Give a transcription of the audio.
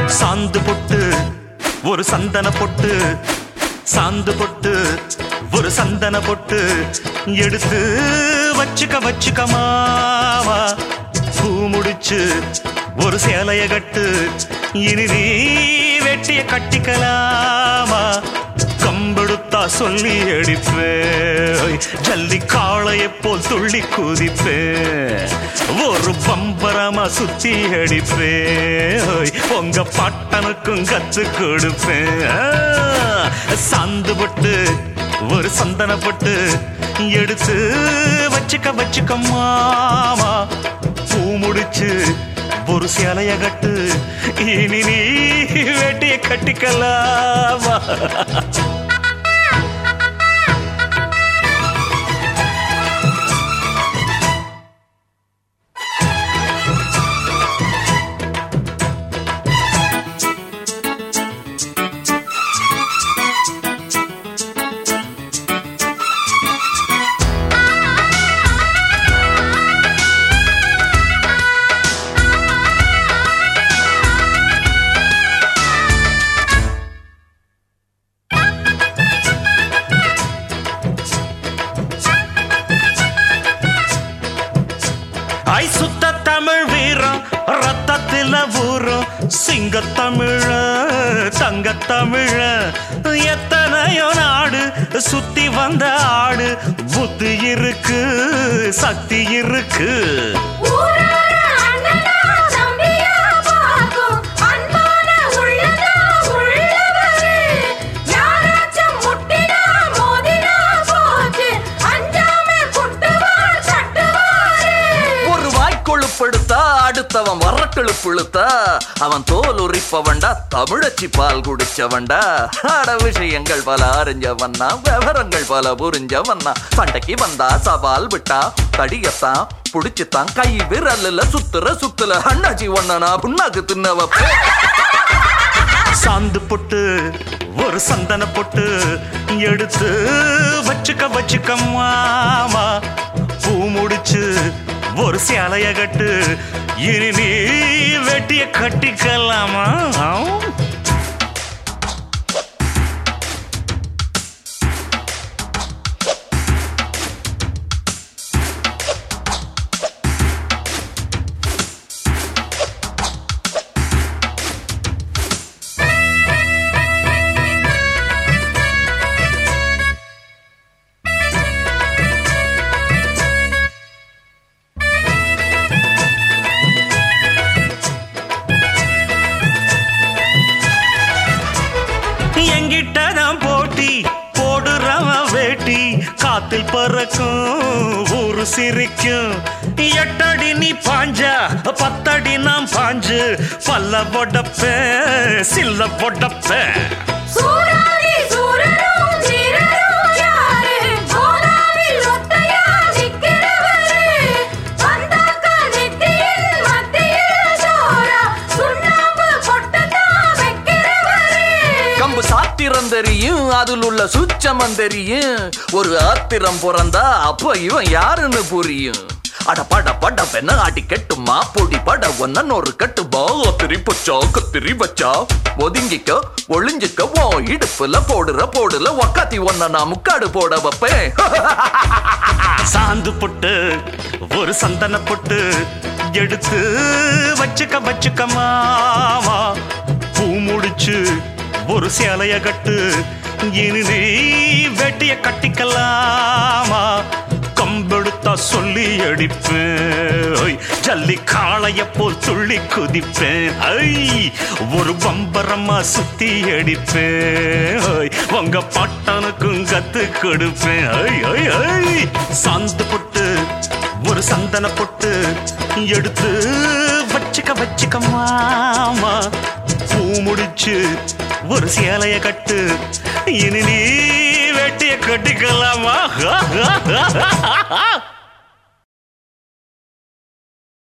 சாந்து பொட்டு ஒரு சந்தன பொட்டு, சாந்து பொட்டு ஒரு சந்தன பொட்டு எடுத்து வச்சுக்க வச்சுக்க மாமா. பூ முடிச்சு ஒரு சேலைய கட்டு, இனி நீ வெட்டிய கட்டிக்கலாமா. கம்பெடுத்தா சொல்லி அடிப்பேன், ஜல்லி காளைய போல் துள்ளி குதிப்பேன், ஒரு பம்பரமா சுத்தி அடிப்பேன், உங்க பட்டனுக்கும் கத்து கொடுப்பேன். சாந்து பொட்டு ஒரு சந்தன பொட்டு எடுத்து வச்சுக்க வச்சுக்க மாமா. பூ முடிச்சு ஒரு சேலைய கட்டு, இனி நீ வெட்டிய கட்டிக்கலாமா. ஐ சுத்த தமிழ் வீரம் ரத்தத்தில ஊரும், சிங்க தமிழ தங்க தமிழ, எத்தனையோ நாடு சுத்தி வந்த ஆடு, புத்தி இருக்கு சக்தி இருக்கு. அடுத்தவன் வரட்டெழு புழுத்தா, அவன் தோல் உரிப்பவன்டா, தமிழச்சி பால் குடிச்சவன்டா. அட விஷயங்கள் பல அறிஞ்சவன்னா, விவரங்கள் பல புரிஞ்சவன்னா, சண்டைக்கு வந்தா சவால் விட்டா தடியத்தான் புடிச்சுத்தான், கை விரல்ல சுத்துற சுத்துல அண்ணாச்சி ஒண்ணனா புண்ணாக்கு தின்னவப்ப. சாந்து பொட்டு ஒரு சந்தன பொட்டு எடுத்து வச்சுக்க வச்சுக்க மாமா. பூ முடிச்சு ஒரு சேலைய கட்டு, இனி நீ வெட்டிய கட்டிக்கலாமா. எங்கிட்டதான் போட்டி போடுறவன் வேட்டி, காத்தில் பறக்கும் ஊரு சிரிக்கும். 8 அடி நீ பாஞ்சா 10 அடி நாம் பாஞ்சு, பல்ல பொடப்ப சில்ல பொடப்ப. சாத்திரம் தெரியும், அதில் உள்ள சூட்சமம் தெரியும். ஒரு ஆத்திரம் பிறந்தா அப்ப இவன் யாருன்னு புரியும். அட பட பட பெண்ண அடி கெட்டுமா, பொடி பட ஒன்னு ஒரு கட்டுமா, கத்திரி பச்சா கத்திரி வச்சா, ஒதுங்கிக்க ஒளிஞ்சிக்க ஓ இடுப்புல போடுல ஒக்காத்தி ஒன்ன நான் முக்காடு போட வைப்பேன். சாந்து பொட்டு ஒரு சந்தன பொட்டு எடுத்து வச்சுக்க வச்சுக்க மாமா. பூ முடிச்சு ஒரு சேலைய கட்டு, இனி நீ வெட்டிய கட்டிக்கலாமா. கம்பெடுத்தா சொல்லி அடிப்பேன், ஜல்லி காளைய போல் துள்ளி குதிப்பேன், ஒரு பம்பரமா சுத்தி அடிப்பேன், உங்க பட்டனுக்கும் கத்து கொடுப்பேன். சாந்து பொட்டு ஒரு சந்தன பொட்டு எடுத்து வச்சுக்க வச்சுக்க மாமா. பூ முடிச்சு ஒரு சேலைய கட்டு, இனி நீ வெட்டிய கட்டிக்கலாமா.